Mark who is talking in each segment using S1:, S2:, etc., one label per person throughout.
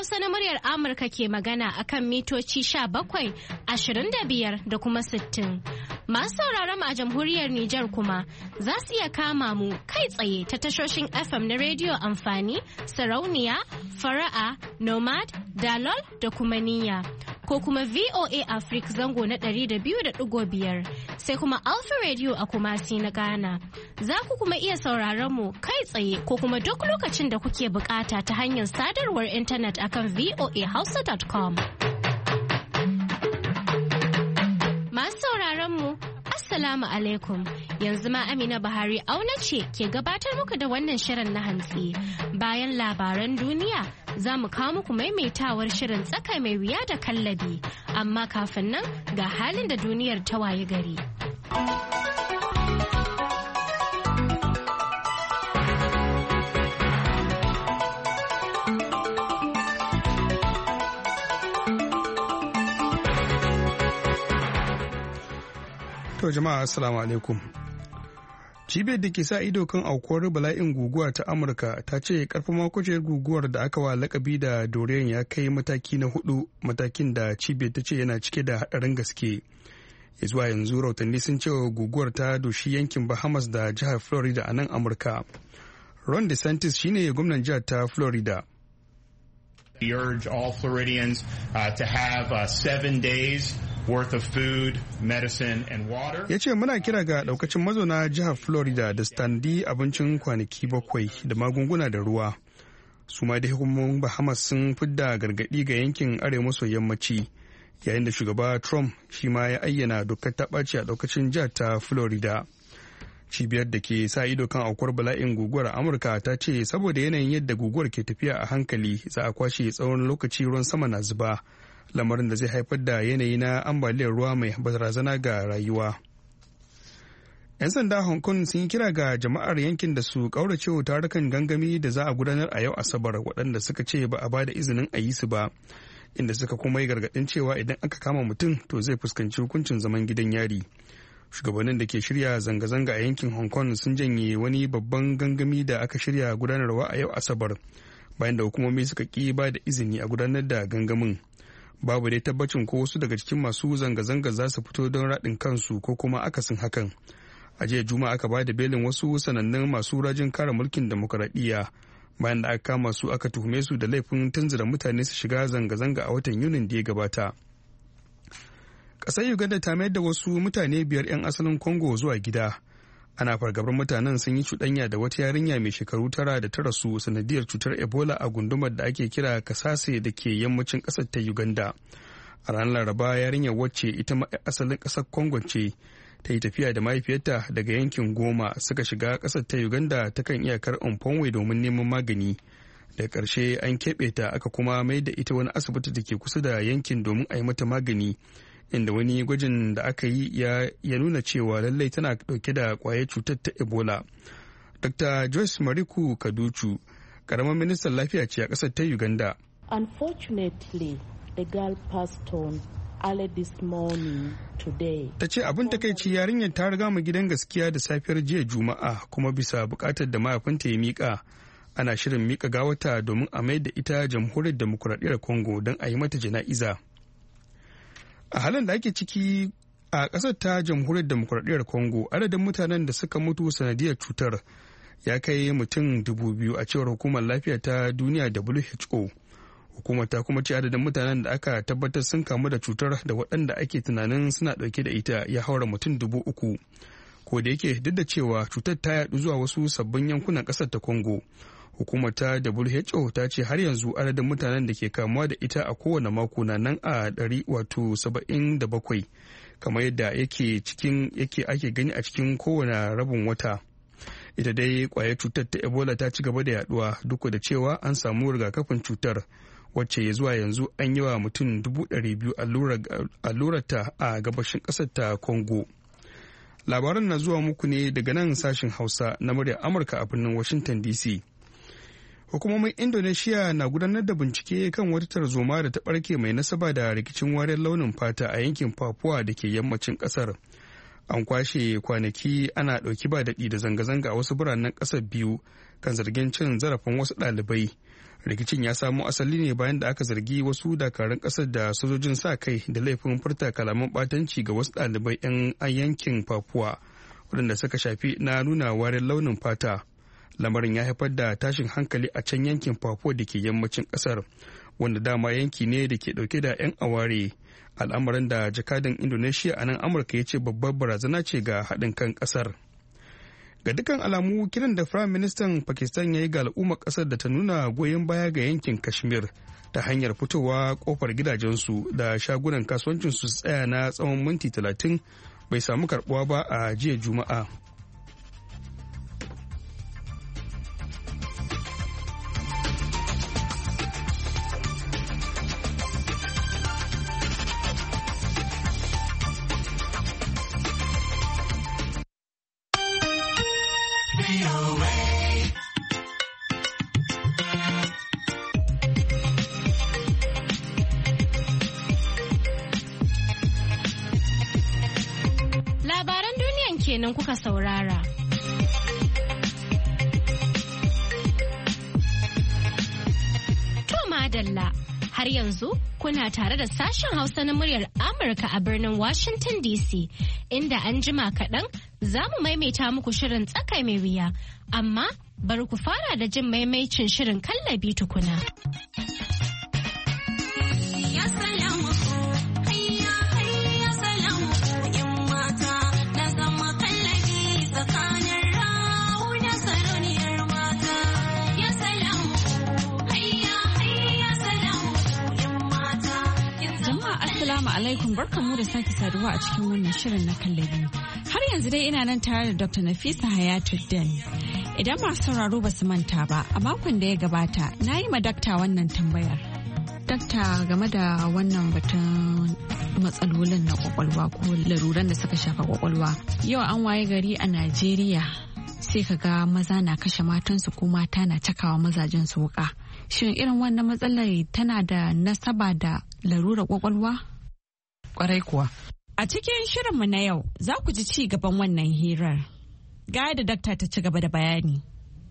S1: Hausa na muryar Amurka ke magana akan mitoci 17, 25 da kuma 60. Masu sauraron mu a jamhuriyar Nijar kuma za su iya kama mu kai tsaye ta tashoshin FM na rediyo amfani, sarauniya, fara'a, nomad, dalol da kuma niyya. Ko kuma VOA Africa zango na 200.5 sai kuma Alpha Radio a Kumasi na Ghana. Za ku kuma iya sauraron mu kai tsaye ko kuma duk lokacin da kuke bukata ta hanyar sadarwar intanet akan voahausa.com. Masu sauraron mu Assalamu alaikum. Yanzu ma Amina Buhari auna ce ke gabatar muku da wannan shirin na hantsi. Bayan labaran duniya za mu kawo muku maimaitawar shirin tsaka mai wuya da kallabi. Amma kafin nan ga halin da duniyar ta waye gari.
S2: To jama'a assalamu alaikum. Cibiyar da ke sa ido kan aukuwar bala'in guguwa ta Amurka ta ce karfin makwaciyar guguwar da aka wa lakabi da Dorian ya kai mataki na 4, matakin da cibiyar ta ce yana cike da haɗarin gaske. Zuwa yanzu rautanni sun ce guguwar ta doshi yankin Bahamas da jihar Florida a nan Amurka. Ron DeSantis shine gwamnan jihar ta Florida.
S3: We urge all Floridians to have 7 days worth of food, medicine and water.
S2: Ya ce muna kira ga daukacin mazauna jihar Florida da standi abincin kwanaki 7 da magunguna da ruwa. Su ma da hukumomin Bahamas sun fidda gargadi ga yankin arewa maso yammaci yayin da shugaba Trump shi ma ya ayyana dokar ta ɓaci a daukacin jihar ta Florida. Cibiyar da ke sa ido kan aukuwar bala'in guguwar Amurka ta ce saboda yanayin yadda guguwar ke tafiya a hankali za a kwashe tsawon lokaci ruwan sama na zuba. Lamarin da zai haifar da yanayi na ambaliyar ruwa mai barazana ga rayuwa. 'Yan sanda Hong Kong sun yi kira ga jama'ar yankin da su kaurace wa tarukan gangami da za a gudanar a yau Asabar waɗanda suka ce ba a ba da izinin a yi su ba, inda suka kuma yi gargaɗin cewa idan aka kama mutum to zai fuskanci hukuncin zaman gidan yari. Shugabannin da ke shirya zanga-zanga a yankin Hong Kong sun janye wani babban gangami da aka shirya gudanarwa a yau Asabar, bayan da hukumomi suka ƙi ba da izini a gudanar da gangamin. Babu dai tabbacin ko wasu daga cikin masu zanga-zanga za su fito don raɗin kansu ko kuma akasin hakan. A jiya Juma'a aka ba da belin wasu sanannun masu rajin kare mulkin demokuraɗiyya bayan da aka kama su aka tuhume su da laifin tunzura mutane su shiga zanga-zanga a watan Yunin da ya gabata. Ƙasar Uganda ta mayar da wasu mutane 5 'yan asalin Congo zuwa gida. Ana fargabar mutanen sun yi cuɗanya da wata yarinya mai shekaru 9 da ta rasu sanadiyar cutar Ebola a gundumar da ake kira Kasase da ke yammacin ƙasar ta Uganda. A ranar Laraba yarinyar wacce ita ma asalin ƙasar Congo ce ta yi tafiya da mahaifiyarta daga yankin Goma suka shiga ƙasar ta Uganda ta kan iyakar Umfonwe domin neman magani. Da ƙarshe an keɓe ta aka kuma mai da ita wani asibiti da ke kusa da yankin domin a yi mata magani. Inda wani gwajin da aka yi ya nuna cewa lallai tana dauke da kwayar cutar ta Ebola. Dr. Joyce Mariku Kaduchu, karamar ministan lafiya ce a ƙasar ta Uganda.
S4: Unfortunately, the girl passed on early this morning today.
S2: Ta ce abin takaici yarinyar ta riga mu gidan gaskiya da safiyar jiya Juma'a kuma bisa buƙatar da mahaifinta ya miƙa. Ana shirin miƙa gawata domin a mai da ita jamhuriyar demokuraɗiyyar Congo don a yi mata jana'iza. A halin da ake ciki a ƙasar ta jamhuriyar demokuraɗiyyar Congo, adadin mutanen da suka mutu sanadiyar cutar ya kai mutum 2,000 a cewar hukumar lafiya ta duniya WHO. Hukumar ta kuma ce adadin mutanen da aka tabbatar sun kamu da cutar da waɗanda ake tunanin suna ɗauke da ita ya haura mutum 3,000. Ko da yake duk da cewa cutar ta yaɗu zuwa wasu sabbin yankunan ƙasar ta Congo. Hukumar ta WHO ta ce har yanzu adadin mutanen da ke kamuwa da ita a kowane mako na nan a 177 kamar yadda ake gani a cikin kowane rabin wata. Ita dai kwayar cutar ta Ebola ta ci gaba da yaduwa duk da cewa an samu rigakafin cutar wacce ya zuwa yanzu an yi wa mutum 200,000 allurarta a gabashin ƙasar ta Congo. Labaran na zuwa muku ne daga nan sashen Hausa na muryar Amurka a birnin Washington DC. Hukumomin Indonesia na gudanar da bincike kan wata tarzoma da ta barke mai nasaba da rikicin wariyar launin fata a yankin Papua da ke yammacin kasar. an kwashe kwanaki ana ɗauki ba daɗi da zanga-zanga a wasu biranen ƙasar biyu kan zargin cin zarafin wasu ɗalibai. Rikicin ya samo asali ne bayan da aka zargi wasu dakarun ƙasar da sojojin sa kai da laifin furta kalaman ɓatanci ga wasu ɗalibai 'yan yankin Papua waɗanda suka shafi na nuna warin launin fata. Lamarin ya haifar da tashin hankali a can yankin Papua da ke yammacin ƙasar, wanda dama yanki ne da ke ɗauke da 'yan aware, al'amarin da jakadan Indonesia a nan Amurka ya ce babbar barazana ce ga haɗin kan ƙasar. Ga dukkan alamu kiran da Firayim Ministan Pakistan ya yi ga al'ummar ƙasar da ta nuna goyon baya ga yankin Kashmir ta hanyar fitowa kofar gidajensu da shagunan kasuwancinsu su tsaya na tsawon minti 30 bai samu karɓuwa ba a jiya Juma'a.
S1: kenan kuka saurara. To madalla, har yanzu kuna tare da sashen Hausa na muryar Amurka a birnin Washington DC, inda an jima kaɗan za mu maimaita muku shirin tsaka mai wuya, amma bari ku fara da jin maimaicin shirin kallabi tukuna.
S5: Assalamu alaikum, barkanmu da sake saduwa a cikin wannan shirin na kallabi. Har yanzu dai ina nan tare da Dr. Nafisa Hayatuddin. Idan masu sauraro ba su manta ba, a makon da ya gabata na yi ma dakta wannan tambayar. Dakta, game da wannan batun matsalolin na kwakwalwa ko laruran da suka shafa kwakwalwa. Yau an waye gari a Najeriya sai ka ga maza na kashe matansu ko mata na cakawa mazajen su wuka. Shin irin wannan matsalar tana da nasaba da larurar kwakwalwa?
S6: Kwarai kuwa.
S5: A cikin shirinmu na yau za ku ji ci gaban wannan hirar. Ga da dakta ta ci gaba da bayani.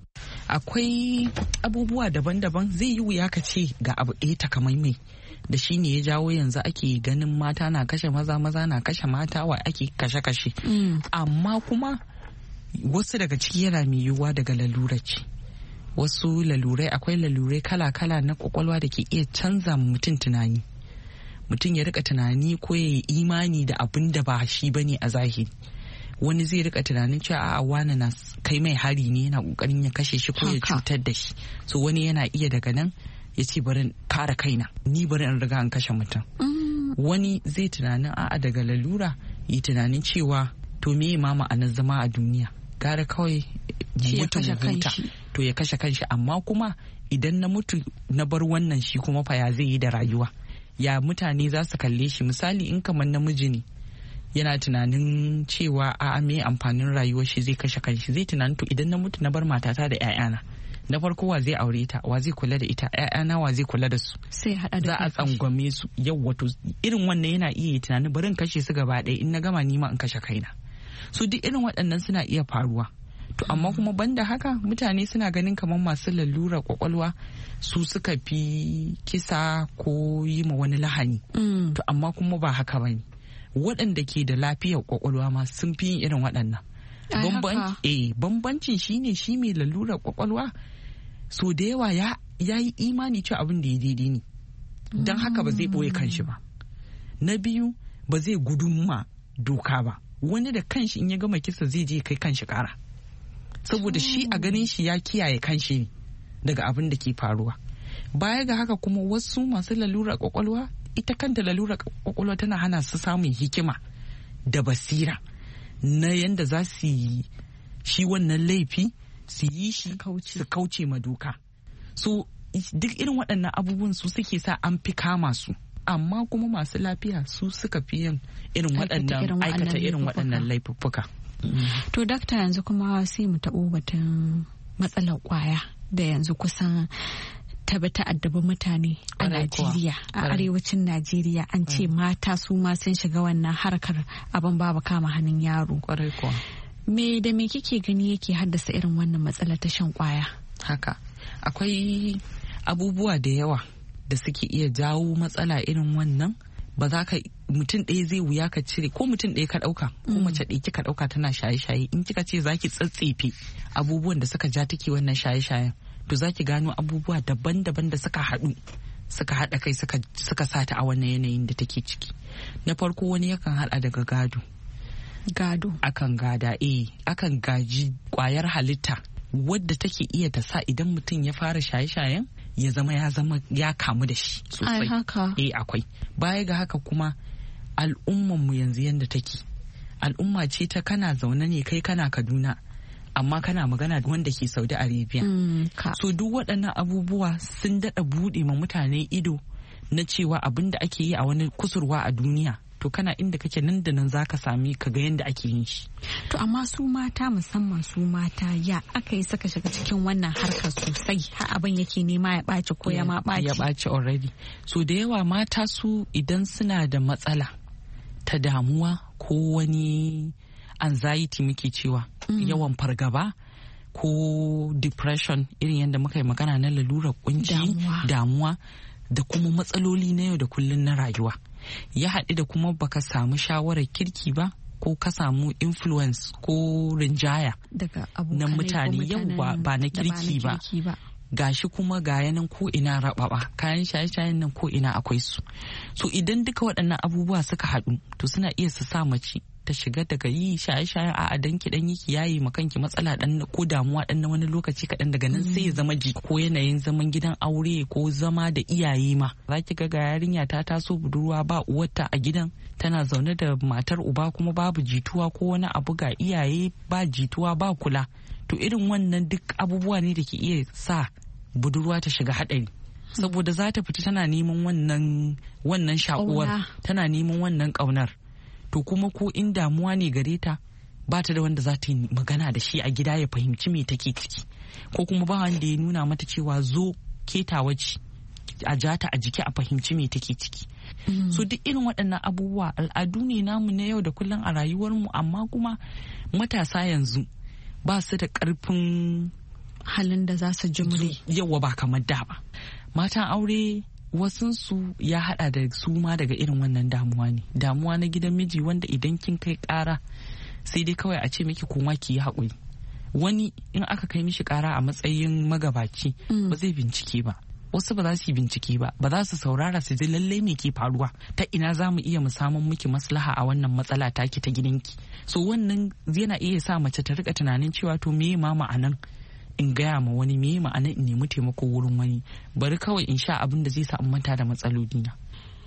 S6: Akwai abubuwa daban-daban, zai yi wuya ka ce ga abu ɗaya takamaimai da shi ne ya jawo yanzu ake ganin mata na kashe maza, maza na kashe mata, wa ake kashe-kashe. Amma kuma wasu daga ciki yana mai yiwuwa daga lalura ce. Wasu lalurai, akwai lalurai kala-kala na kwakwalwa da ke iya canza mutum tunani. Mutum ya rika tunani ko ya yi imani da abin da ba shi bane a zahiri. Wani zai rika tunanin cewa a'a wani na kai mai hari ne, yana kokarin ya kashe shi ko ya cutar da shi. So wani yana iya daga nan ya ce bari kare kaina, ni bari in riga an kashe mutum. Wani zai tunanin a'a daga lalura yi tunanin cewa to me ma ma'anar zama a duniya, gara kawai mutum huta, to ya kashe kanshi. Amma kuma idan na mutu na bar wannan shi kuma fa ya zai yi da rayuwa, ya mutane za su kalle shi. Misali in kamar namiji ne yana tunanin cewa a me amfanin rayuwar shi, zai kashe kanshi, zai tunanin to idan na mutu na bar matata da 'ya'yana, na farko wa zai aure ta, wa zai kula da ita, 'ya'yana wa zai kula da su,
S5: sai hada da
S6: za a tsangwame su. Yau wato irin wannan yana iya yi tunanin bari in kashe su gaba ɗaya, in na gama nima in kashe kaina. So duk irin waɗannan suna iya faruwa. To amma kuma banda haka mutane suna ganin kamar masu lalura kwakwalwa su suka fi kisa ko yi ma wani lahani. To amma kuma ba haka bane. Waɗanda ke da lafiyar kwakwalwa ma sun fi yin irin waɗannan. Bambancin shine shi mai lalura kwakwalwa so da yawa ya yi imani cewa abin da ya daidai ne. Don haka ba zai ɓoye kanshi ba. Na biyu, ba zai gudunma doka ba. Wani da kanshi in ya gama kisa zai je kai kanshi kara. Saboda shi a ganin shi ya kiyaye kanshi ne daga abin da ke faruwa. Baya ga haka kuma wasu masu lalura kwakwalwa, ita kanta lalura kwakwalwa tana hana su samun hikima da basira na yanda za su yi shi wannan laifi, su yi shi su kauce ma doka. So duk irin waɗannan abubuwan su suke sa an fi kama su. Amma kuma masu lafiya su suka fi yin aikata irin waɗannan laifuffuka.
S5: To dakta, yanzu kuma sai mu taɓo batun matsalar kwaya da yanzu kusan ta addabi mutane a Najeriya, a arewacin Najeriya an ce mata su ma sun shiga wannan harkar abin babu kama hannun yaro. Me da me kike gani yake haddasa irin wannan matsalar ta shan kwaya?
S6: Haka akwai abubuwa da yawa da suke iya jawo matsala irin wannan. Ba za ka mutum ɗaya zai wuya ka cire, ko mutum ɗaya ka ɗauka ko mace ɗaya kika ɗauka tana shaye-shaye, in kika ce za ki tsatsefe abubuwan da suka ja take wannan shaye-shayen, to za ki gano abubuwa daban-daban da suka haɗu suka haɗa kai suka sata a wannan yanayin da take ciki. Na farko wani yakan haɗa daga gado akan gada akan gaji kwayar halitta wadda take iya ta sa idan mutum ya fara shaye-shayen ya zama ya kamu da shi sosai. Akwai. Baya ga haka kuma al'ummanmu yanzu yadda take, al'umma ce ta kana zaune ne kai kana Kaduna amma kana magana da wanda ke Saudi Arabia. So duk waɗannan abubuwa sun daɗa buɗe ma mutane ido na cewa abin da ake yi a wani kusurwa a duniya, to kana inda kake nan da nan zaka sami ka ga yadda ake yin shi.
S5: To amma su mata, musamman su mata, ya aka yi saka shiga cikin wannan harkar sosai har abin yake nema ya ɓaci ko ya ma ɓaci? Ya ɓaci
S6: already. So da yawa mata su idan suna da matsala ta damuwa ko wani anxiety muke cewa, yawan fargaba ko depression, irin yadda muka yi magana na lalurar kunci, damuwa da kuma matsaloli na yau da kullun na rayuwa, ya haɗu da kuma baka samu shawarar kirki ba ko ka samu influence ko rinjaya na mutane yau ba na kirki ba, gashi kuma ga yanan ko ina rababa, kayan shaye-shayen nan ko ina akwai su. So idan duka waɗannan abubuwa suka haɗu, to suna iya su sa mace ta shiga daga yi shaye-shayen a dan ki dan yi kiyaye makanki matsala dan ko damuwa dan na wani lokaci kaɗan, daga nan sai ya zama ko yanayin zaman gidan aure ko zama da iyaye ma. Za ki ga yarinya ta taso budurwa ba uwarta a gidan, tana zaune da matar uba kuma babu jituwa ko wani abu, ga iyaye ba jituwa ba kula. To irin wannan duk abubuwa ne da ke iya sa budurwa ta shiga haɗari, saboda za ta fita tana neman wannan shakuwar, tana neman wannan ƙaunar. To kuma ko in damuwa ne gare ta, ba ta da wanda za ta yi magana da shi a gida ya fahimci me take ciki, ko kuma ba wanda ya nuna mata cewa zo ketawa ce, a jata a jiki a fahimci me take ciki. So duk irin waɗannan abubuwa al'adu ne namu na yau da kullum a rayuwarmu, amma kuma matasa yanzu ba su da ƙarfin
S5: halin da za su jimre,
S6: yawa ba kamar da ba. Matan aure wasunsu ya hada da su ma daga irin wannan damuwa na gidan miji, wanda idan kin kai kara sai dai kawai a ce miki koma ki yi haƙuri. Wani in aka kai mishi kara a matsayin magabaci ba zai bincike ba, wasu ba za su yi bincike ba za su saurara su ji lallai me ke faruwa, ta ina za mu iya mu samun miki maslaha a wannan matsala taki ta gidanki. So wannan yana iya sa mace ta rika tunanin cewa to me ma ma'anan in gaya ma wani, me ma'ana in nemi taimako wurin wani, bari kawai in sha abin da zai sa in manta da matsaloli na.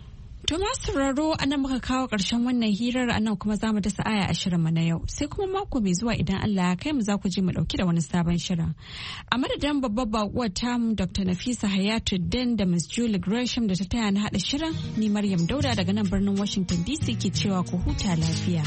S5: To masu sauraro, anan muka kawo ƙarshen wannan hirar, anan kuma za mu dasa aya a shirinmu na yau, sai kuma mako mai zuwa idan Allah ya kai mu za ku ji mu ɗauki da wani sabon shirin. A madadin babbar baƙuwar tamu Dr. Nafisa Hayatuddin da Ms. Julie Gresham da ta taya na haɗa shirin, ni Maryam Dauda daga nan birnin Washington DC ke cewa ku huta lafiya.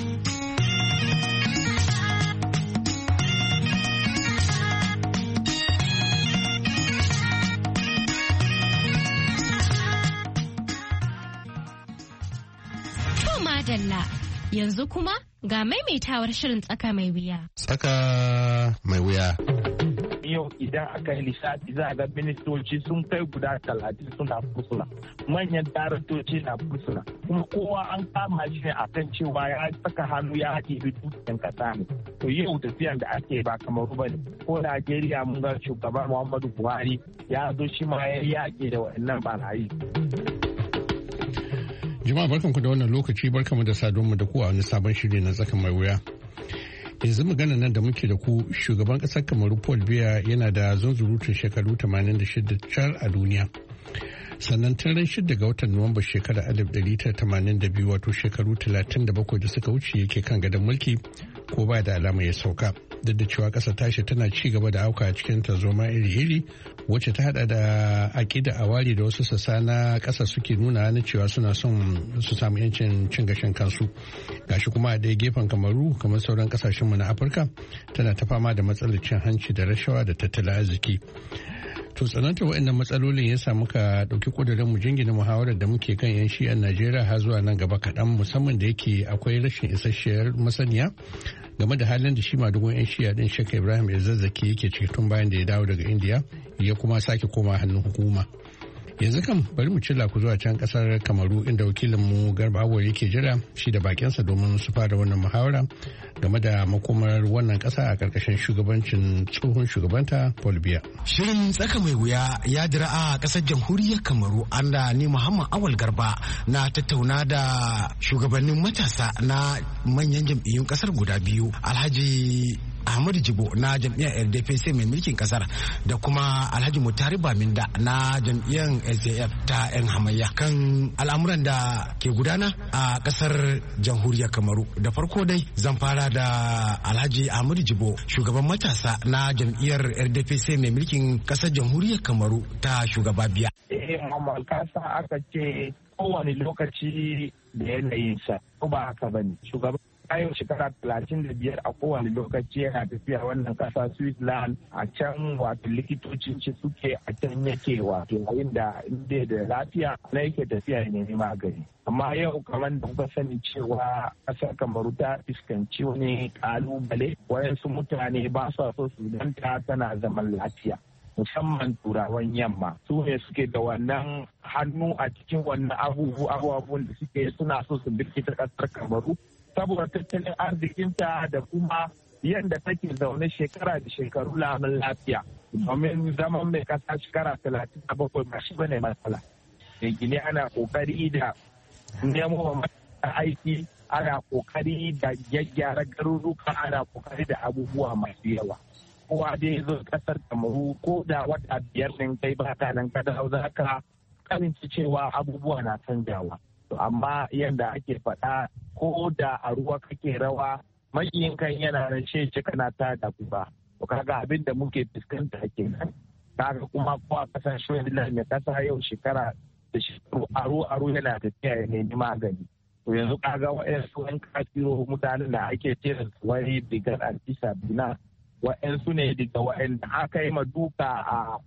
S1: Dalla. Yanzu kuma ga maimaitawar shirin tsaka mai wuya.
S7: Tsaka mai wuya.
S8: Yau idan aka yi lissafi za a ga ministoci sun kai guda 30 suna fursuna, manyan daraktoci na fursuna, kuma kowa an kama shi ne akan cewa ya saka hannu ya haɗe dukkan kasa ne. To yau tafiyan da ake ba kamar ba ne. Ko Najeriya mun ga shugaban Muhammadu Buhari ya zo shi ma ya yaƙi da waɗannan barayi.
S7: Jama'a barkanku da wannan lokaci, barkanmu da saduwa da ku a wani sabon shiri na tsakan mai wuya. Yanzu magana nan da muke da ku, shugaban ƙasar Kamaru Paul Biya yana da zunzurutun shekaru 86 car a duniya. Sannan tun ran 6 ga watan Nuwamba shekarar 1982, wato shekaru 37 da suka wuce, yake kan gadon mulki ko ba da alama ya sauka. Duk da cewa ƙasa tashi tana ci gaba da auka cikin tarzoma iri-iri, wacce ta hada da aƙida a wari da wasu sassa na ƙasa suke nuna na cewa suna son su samu yancin cin gashin kansu. Gashi kuma a ɗaya gefen Kamaru, kamar sauran ƙasashenmu na Afirka, tana ta fama da matsalar cin hanci da rashawa da tattalin arziki. To tsananta waɗannan matsalolin ya samu ka ɗauki ƙudurin mu jingina muhawarar da muke kan 'yan shi'an Najeriya har zuwa nan gaba kaɗan, musamman da yake akwai rashin isasshiyar masaniya game da halin da shi madugun 'yan shi'a ɗin Sheikh Ibrahim Elzazzaki yake ciki tun bayan da ya dawo daga Indiya ya kuma sake koma hannun hukuma. Yanzu kan bari mu cilla ku zuwa can kasar Kamaru inda wakilinmu Garba Awol yake jira shi da bakinsa domin su fara wannan muhawara game da makomar wannan kasa a karkashin shugabancin tsohon shugabanta Paul Biya.
S9: Shirin tsaka mai wuya ya dira a kasar jamhuriyar Kamaru anda ni Muhammad Awal Garba na tattauna da shugabannin matasa na manyan jam'iyyun kasar guda biyu, Alhaji Ahmadu Jibo na jam'iyyar RDPC mai mulkin kasar da kuma Alhaji Mutari Baminda na jam'iyyar SDF ta 'yan hamayya kan al'amuran da ke gudana a kasar jamhuriyar Kamaru. Da farko dai zan fara da Alhaji Ahmadu Jibo, shugaban matasa na jam'iyyar RDPC mai mulkin kasar jamhuriyar Kamaru ta shugaba Biya.
S8: Muhammad Kasa aka ce kowane lokaci da yanayinsa, ko ba haka bane. Shugaban yau shekara 35 a kowane lokaci yana tafiya wannan kasa Switzerland, a can wato likitocin ce suke a can yake wato yayin da inda da lafiya na yake tafiya ne magani. Amma yau kamar da kuka sani cewa kasar Kamaru ta fuskanci wani kalubale, wayansu mutane ba su so su danta tana zaman lafiya. Musamman turawan yamma su ne suke da wannan hannu a cikin wannan abubuwan da suke suna so su birkita kasar Kamaru saboda tattalin arzikinta da kuma yadda take zaune shekara da shekaru lamun lafiya. Domin zaman mai kasa shekara 37 ba shi bane matsala. Da gine ana kokari da nemo aiki, ana kokari da gyaggyara garuruka, ana kokari da abubuwa masu yawa. Kowa dai zo kasar Kamaru ko da wata 5 ɗin kai ba ta nan kada za ka karinci cewa abubuwa na canjawa. Amma yadda ake faɗa ko da a ruwa kake rawa makiyin kan yana nan ce kana ta da ba. To kaga abin da muke fuskanta kenan. Kaga kuma ko a kasar Switzerland mai kasa yau shekara da shekaru aro yana tafiya ya nemi magani. To yanzu kaga wa'yansu yan kafiro mutanen da ake ce da wani digar antisabina wa'yansu ne daga wa'yanda aka yi maduka a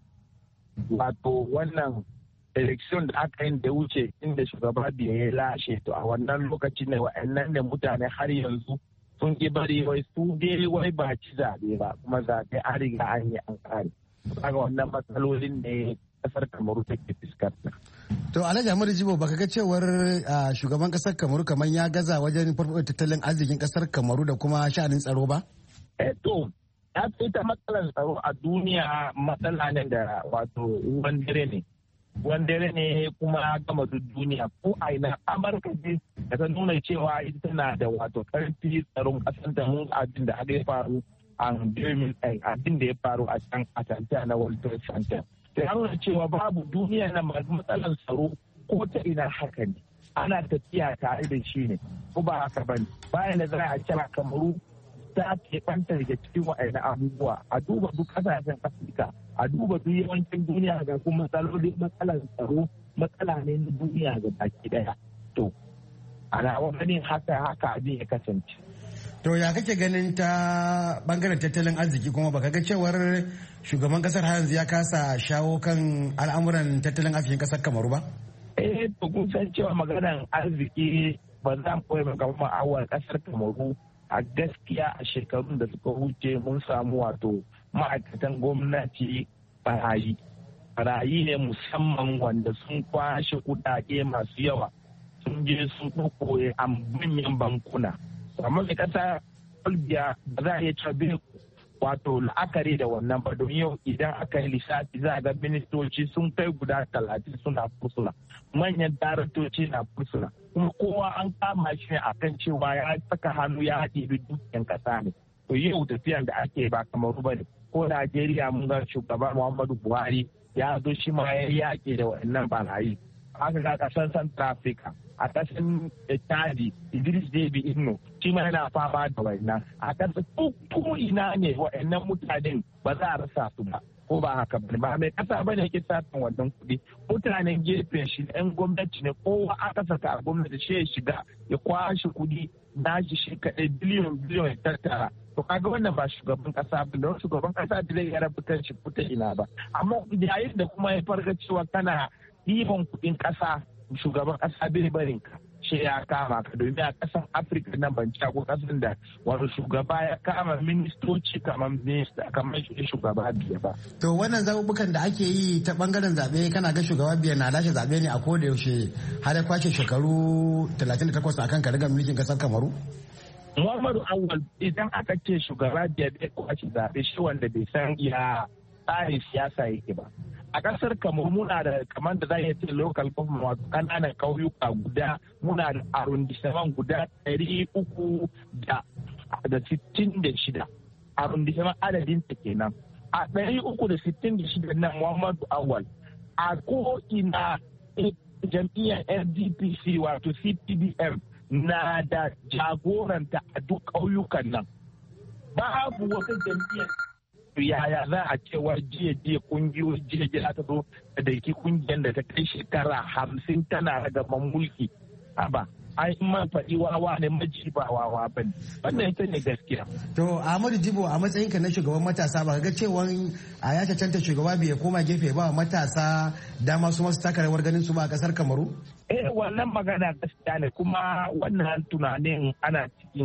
S8: wato wannan election da aka yi da wuce inda shugaba Biya ya lashe. To a wannan lokaci ne wa'annan da mutane har yanzu sun ki bari wai su dai wai ba ci zaɓe ba kuma zaɓe an riga an yi an kare. Kaga wannan matsalolin ne kasar Kamaru take fuskanta.
S9: To Alhaji Ahmadu Jibo baka ga cewar shugaban kasar Kamaru kamar ya gaza wajen farfaɗo tattalin arzikin kasar Kamaru da kuma sha'anin tsaro ba?
S8: To ya ta matsalar tsaro a duniya matsala ne da wato ruwan dare ne. Wanda ne kuma gama duk duniya ko a ina Amurka ce da ta nuna cewa ita tana da wato karfi tsaron kasar da mun abin da aka faru abin da ya faru a can Atlanta na World Trade Center. Ta nuna cewa babu duniya na masu matsalar tsaro ko ta ina haka ne. Ana tafiya tare da shi ne ko ba haka bane. Bayan da za a kira Kamaru ta keɓanta daga cikin wa'annan abubuwa a duba duk ƙasashen Afirka, a duba duk yawancin duniya ga kuma matsalolin matsalar tsaro matsala ne na duniya ga baki daya. To ana wani haka abin ya kasance.
S9: To ya kake ganin ta bangaren tattalin arziki kuma baka ga cewar shugaban kasar yanzu ya kasa shawo kan al'amuran tattalin arzikin kasar Kamaru ba?
S8: To kun san cewa maganar arziki ba za mu koyi ma'awar kasar Kamaru. A gaskiya a shekarun da suka wuce mun samu wato ma'aikatan gwamnati barayi ne musamman wanda sun kwashe kudade masu yawa sun je sun kokoye a manyan bankuna. Amma mai kasa Olbia ba za a iya cewa wato la'akari da wannan ba don yau idan aka yi lissafi za a ga ministoci sun kai guda 30 suna fursuna, manyan daraktoci na fursuna, kuma kowa an kama shi a kan cewa ya saka hannu ya haɗe dukkan ƙasa ne. To yau tafiyan da ake ba Kamaru ba ne, ko Najeriya mun ga shugaba Muhammadu Buhari ya zo shi ma ya yaƙi da waɗannan barayi. Haka ga ƙasar Central Africa, a ƙasar Chadi, Idris Deby Itno, shi ma yana fama da wannan. A ƙasar ko ina ne waɗannan mutanen ba za a rasa su ba. Ko ba haka ba ba mai ƙasa ba ne ke satan wannan kuɗi. Mutanen gefen shi ɗan gwamnati ne kowa aka saka a gwamnati shi ya shiga ya kwashe kuɗi nashi shi kaɗai biliyon ya tattara. to kaga wannan ba shugaban kasa ba, don shugaban kasa da zai yara fitar shi fita ina ba. Amma yayin da kuma ya farga cewa kana ɗiban kuɗin kasa, shugaban kasa bai barin ka shi ya kama ka, domin a kasan Afirka nan ban ci ko kasan da wani shugaba ya kama ministoci kamar shugaba biya ba.
S9: To wannan zaɓuɓɓukan da ake yi ta ɓangaren zaɓe kana ga shugaba biya na lashe zaɓe ne a koda yaushe har ya kwace shekaru 38 akan karigar mulkin ƙasar Kamaru?
S8: Muhammadu Awal, idan aka ce shugaba biya bai kwace zaɓe shi wanda bai san ya tsarin siyasa yake ba. A ƙasar Kamaru muna da kamar da za a ce local government wato ƙananan ƙauyuka guda, muna da arrondissement guda 366 arrondissement adadin ta kenan. A 366 nan Muhammadu Awal a ko'ina jam'iyyar FDPC wato CPDM na da jagoranta a duk ƙauyukan nan. Babu wata jam'iyyar yaya za a cewa jiya kungiyoyi jiya ta zo da daiki kungiyar da ta kai shekara 50 tana ragaban mulki. Haba, ai man faɗi wawa ne maji ba wawa ba ne. Wannan ita ne gaskiya.
S9: To Ahmadu Jibo a matsayinka na shugaban matasa ba ga cewa a ya cancanta shugaba bai koma gefe ba matasa dama su masu taka rawar ganin su ba a kasar Kamaru?
S8: Wannan magana gaskiya ne, kuma wannan tunanin ana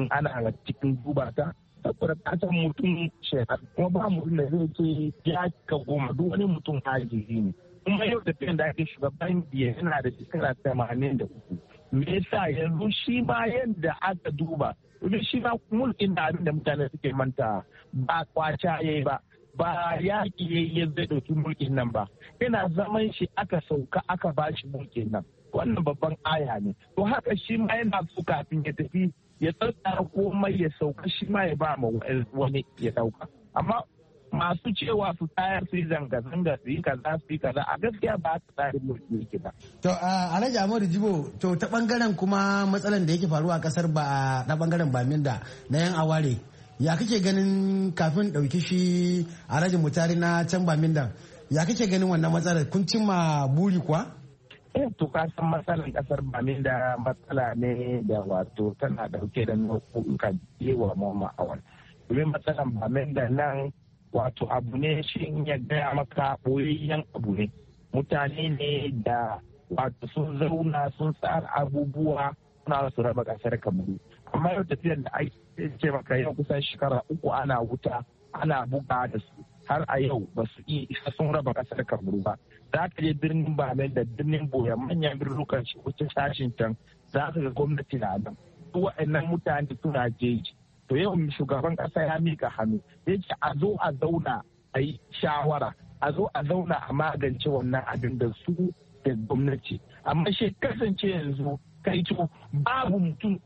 S8: cikin duba ta. Saboda kasan mutum shekar kuma ba mutum da zai ce ya ka goma, duk wani mutum hajiri ne. Kuma yau tafiyan da ake shugaban biya yana da shekara 83. Me yasa yanzu shi ma yadda aka duba, domin shi ma mulkin da abin da mutane suke manta ba kwaca yayi ba yaƙi yayi zai ɗauki mulkin nan ba. Yana zaman shi aka sauka aka ba shi mulkin nan. Wannan babban aya ne. To haka shi ma yana so kafin ya tafi ya tsara komai ya sauka shi ma ya ba ma wani ya dauka. Amma masu cewa su tayar su yi zanga-zanga su yi kaza su yi kaza a gaskiya ba ta tsarin mulki yake ba.
S9: To Alhaji Ahmadu Jibo, to ta bangaren kuma matsalan da yake faruwa a kasar ba na bangaren Baminda na yan aware, ya kake ganin kafin ɗauki shi Alhaji Mutari na can Baminda, ya kake ganin wannan matsalar kun cimma buri kuwa?
S8: To ka san matsalar kasar Baminda matsala ne da wato tana dauke da nau'uka yawa mamma awal. Domin matsalar Baminda nan wato abu ne shi ya gaya maka boyayyen abu ne. Mutane ne da wato sun zauna sun tsara abubuwa suna su raba kasar Kamaru. Amma yau tafiyar da ake ce maka yau kusan shekara 3 ana wuta ana buga da su. Har a yau ba su isa sun raba kasar Kamaru ba. Za ka je birnin Bamen da birnin Boya manyan birnukan shi wuce sashin can za ka ga gwamnati na nan. Waɗannan mutane suna jeji. To yau shugaban ƙasa ya mika hannu. Ya ce a zo a zauna a yi shawara. A zo a zauna a magance wannan abin da su da gwamnati. Amma shi kasance yanzu kai to babu mutum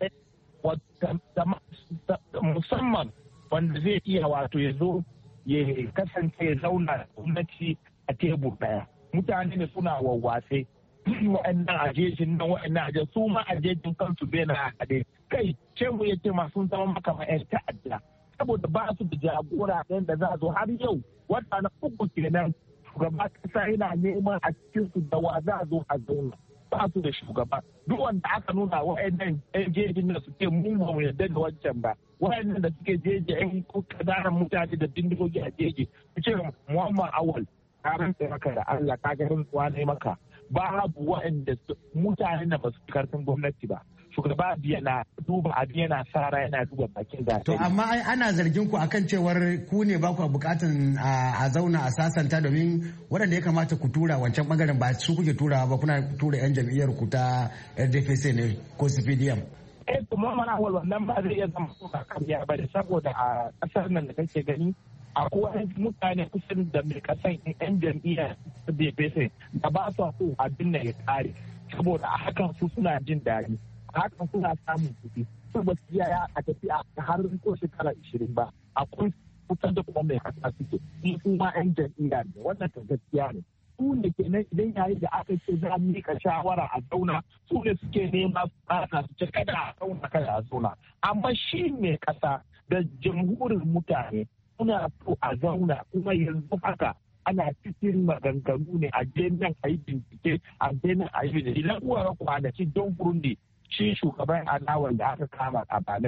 S8: musamman wanda zai iya wato ya zo ya kasance ya zauna gwamnati a tebur daya. Mutane ne suna wawwatse wa'annan ajejin nan wa'annan ajejin su ma ajejin kansu bai na haɗe. Kai ce mu yace ma sun zama maka ma 'yan ta'adda saboda ba su da jagora ɗayan da za a zo har yau wata na 3 kenan shugaba kasa yana neman a cikin su da wa za a zo a zauna. Ba su da shugaba duk wanda aka nuna wa'annan 'yan jejin da suke mu yadda da wancan ba. Wa'annan da suke jeje 'yan kadaran mutane da bindigogi a jeji su ce Muhammad Awal ka rantsa maka da Allah ka ga rantsuwa ne maka babu wa'anda mutane da ba su karfin gwamnati ba. Shugaba biya na duba abin yana sara yana duba bakin da.
S9: To amma ai ana zargin ku akan cewar ku ne ba ku bukatan a zauna a sasanta domin waɗanda ya kamata ku tura wancan bangaren ba su kuke turawa ba kuna tura 'yan jam'iyyar ku ta RDPC ne ko CPDM.
S8: Kuma mana wannan ba zai iya zama suna karya ba saboda a ƙasar nan da kake gani akwai mutane kusan da mai kasan 'yan jam'iyyar DPC da ba su so abin da ya kare saboda a hakan su suna jin daɗi a hakan suna samun kuɗi su ba su yaya a tafi a har ko shekara 20 ba akwai kusan da kuma mai kasa suke su ma 'yan jam'iyya ne wannan ta gaskiya ne su ne kenan idan yayi da aka ce za mu mika shawara a zauna su ne suke nema su tsaka su ce kada a zauna kada a zauna amma shi mai kasa da jamhurin mutane suna so a zauna kuma yanzu haka ana cikin maganganu ne a nan a yi bincike a nan a yi idan uwar kwanaki don Burundi shi shugaban adawan da aka kama a Balanda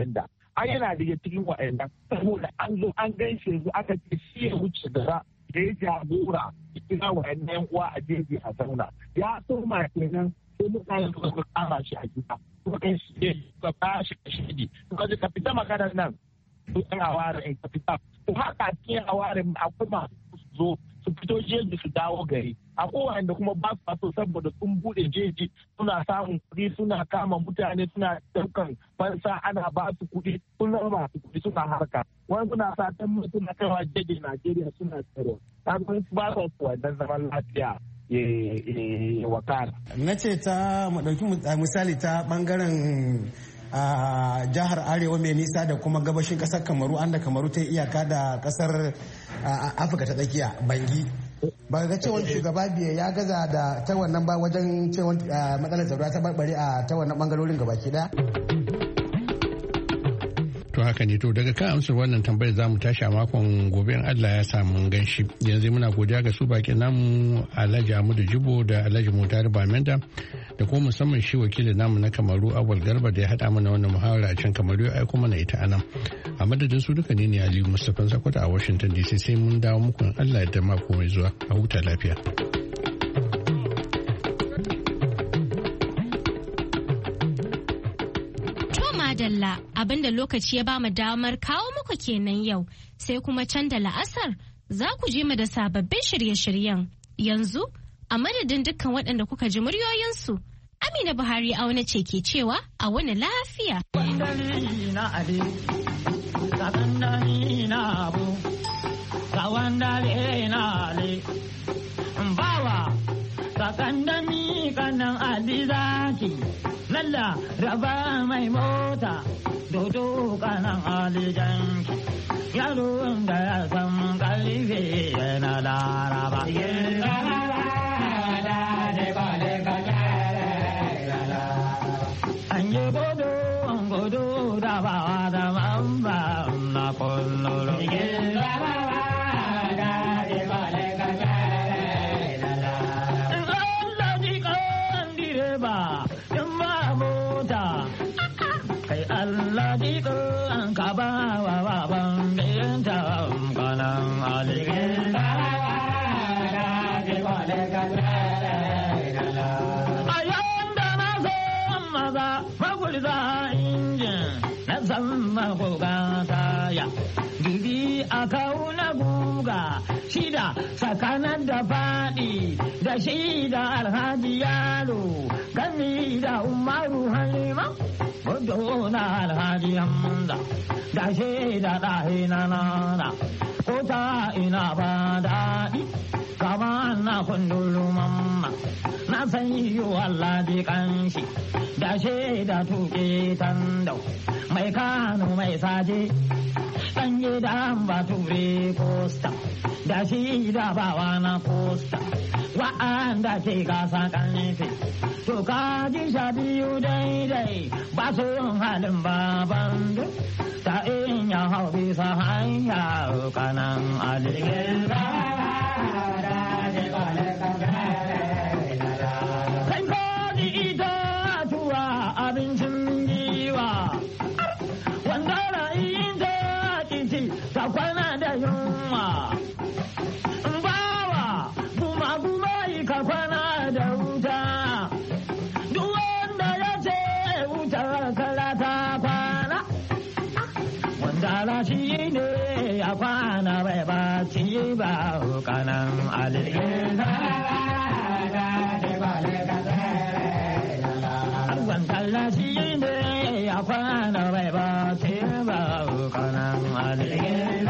S8: ai yana daga cikin wa'annan saboda an zo an gaishe yanzu aka ce shi ya wuce gaba da ya jagora ina wa'annan yan uwa a jeji a zauna ya soma kenan sai mutane suka kama shi a gida suka kai shi suka ba shi shidi suka ji ka fita maganar nan su ɗan aware in ka fita to haka cikin aware akwai masu zo su fito jeji su dawo gari akwai wanda kuma ba su so saboda sun bude jeji suna samun kuɗi suna kama mutane suna ɗaukan fansa ana ba su kuɗi suna ba su kuɗi suna harka wani suna satan mutum na kaiwa jeji Najeriya suna tsaro kaga ba su wannan zaman lafiya wakana.
S9: Na ce ta mu ɗauki misali ta ɓangaren a jihar arewa mai nisa da kuma gabashin kasar kamaru an da kamaru ta iyaka da kasar afirka ta tsakiya bangi ba ga cewa shugaba biya ya gaza da ta wannan ba wajen cewa matsalar tsaro ta barbare a ta wannan bangarorin gabaki daya.
S7: To haka ne, to daga kan amsar wannan tambayar za mu tashi a makon gobe in Allah ya samu ganshi. Yanzu muna godiya ga su bakin namu Alhaji Ahmadu Jibo da Alhaji Mutari Bamenda da kuma musamman shi wakilin namu na Kamaru Awal Garba da ya haɗa mana wannan muhawara a can Kamaru ya aiko mana ita anan. A madadin su duka ne Aliyu Mustapha Sakwata a Washington DC sai mun dawo muku in Allah ya da mako mai zuwa a huta lafiya.
S1: Dalla abinda lokaci ya bamu damar kawo muku kenan yau sai kuma can da la'asar za ku je mu da sababbin shirye-shiryen yanzu a madadin dukkan waɗanda kuka ji muryoyinsu Amina Buhari auna ce ke cewa a wani lafiya.
S10: Sakandami kanan alizaki lalla raba mai mota dodo kanan alijanki yaron da ya san kalife yana laraba an yi godo da ba da mamba na kullum Allah diko an ka ba wa baban da yanta kanan aligin ayon da na zo maza magulza injin na san magoga taya dubi a kauna guga shida tsakanin da faɗi da shida alhaji yaro gani da umaru halima na alhaji hamza da shaida ɗahe na nana ko ta ina ba daɗi kama na kundulu mamma na san yi Allah di kanshi da shaida tuke tandau mai kano mai saje ɗan gida ba ture posta da shi da bawa na posta wa'anda ke gasa kanfe to ka ji sha biyu daidai ba su halin baban duk ta in ya hau bisa hanya kanan aligin kai ko di ita tuwa abincin giwa wanda na ita kici ta kwana da yunwa kwana da wuta duk wanda ya ce wutar kala ta kwana wanda rashi ne ya kwana bai ba ci ba kanan alilin wanda rashi ne ya kwana bai ba ci ba kanan alilin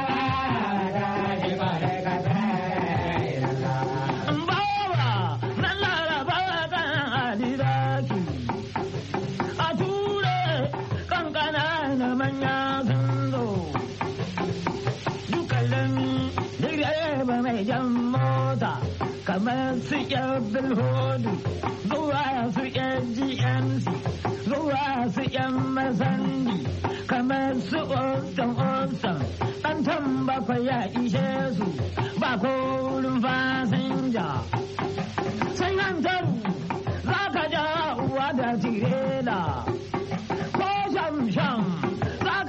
S10: kamar su yan bilhodu zuwa su yan GMC zuwa su yan masandi kamar su onsan ɗan tambakwa ya ishe su ba kolin fasinja sai hantar za ka ja uwa da tirela ko sham za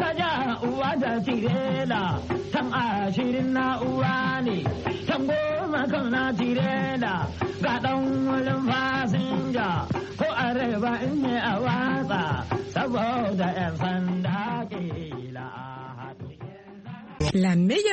S10: tirela, tan 20 na'ura ne, tan 10 kan na tirela, ga ɗan wurin fasinja, ko areba in ne a watsa, saboda 'yan sanda ke la.